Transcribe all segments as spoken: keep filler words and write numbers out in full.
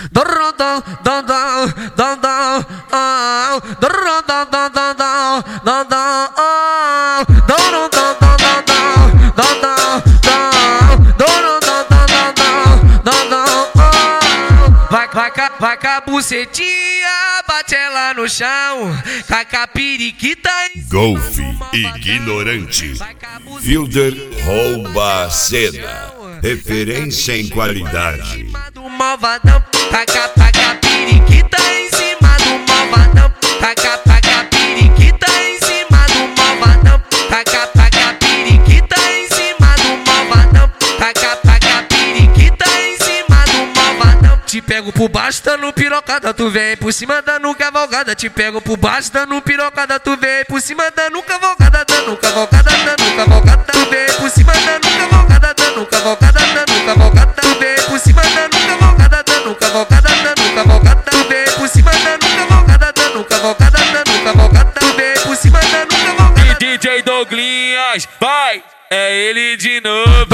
Vai, vai, vai com a bucetinha, bate ela no chão, com a periquita em cima. Golfe ignorante. Fielder rouba a cena. Referência em qualidade. Do malvadão, taca, taca, periquita em cima do malvadão, taca, taca, periquita em cima do malvadão, taca, taca, periquita em cima do malvadão, taca, taca, periquita em cima do malvadão. Te pego por baixo, dando pirocada, tu vem por cima dando cavalgada. Te pego por baixo, dando pirocada, tu vem por cima dando cavalgada, dando cavalgada, dando cavalgada, vem por cima dando cavalgada, dando cavalgada, dando cavalgada, vem por cima dando cavalgada, dando cavalgada, dando cavalgada, vem por cima dando cavalgada, dando cavalgada, dando cavalgada, vem por cima dando cavalgada. E D J Douglinhas, vai, é ele de novo.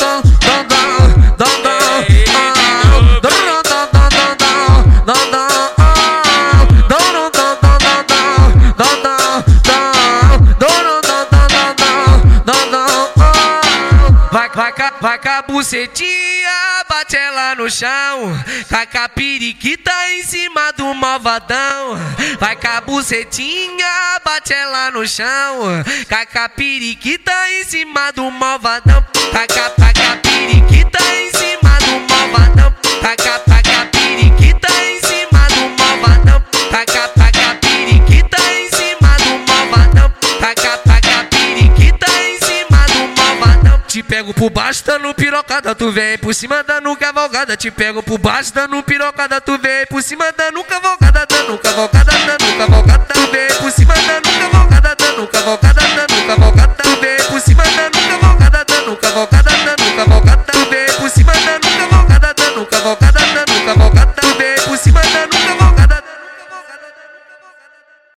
Vai, vai, vai com a bucetinha, bate ela no chão, com a periquita em cima do malvadão. Vai com a bucetinha, bate ela no chão, com a periquita em cima do malvadão. Taca, taca, periquita em cima do malvadão, taca, taca, periquita em cima do malvadão, taca, taca, periquita em cima do malvadão, taca, taca, periquita em cima do malvadão. Te pego por baixo, dando pirocada, tu vem por cima dando cavalgada. Te pego por baixo, dando pirocada, tu vem por cima dando cavalgada, dando cavalgada, dando cavalgada.